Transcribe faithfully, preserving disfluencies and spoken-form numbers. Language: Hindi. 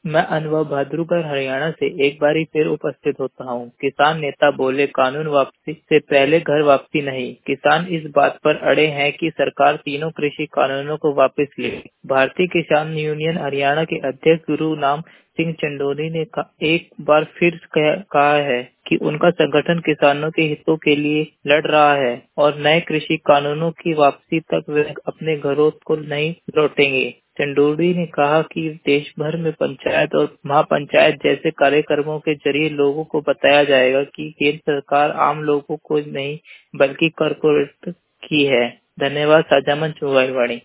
मैं अनुभव भाद्रुकर हरियाणा से एक बारी फिर उपस्थित होता हूँ। किसान नेता बोले कानून वापसी से पहले घर वापसी नहीं। किसान इस बात पर अड़े हैं कि सरकार तीनों कृषि कानूनों को वापस ले। भारतीय किसान यूनियन हरियाणा के अध्यक्ष गुरु नाम सिंह चंदोनी ने एक बार फिर कहा है कि उनका संगठन किसानों के हितों के लिए लड़ रहा है और नए कृषि कानूनों की वापसी तक वे अपने घरों को नहीं लौटेंगे। चंदोनी ने कहा कि देश भर में पंचायत और महापंचायत जैसे कार्यक्रमों के जरिए लोगों को बताया जाएगा कि केंद्र सरकार आम लोगों को नहीं बल्कि कॉरपोरेट की है। धन्यवाद। साझा मंच मोबाइल वाणी।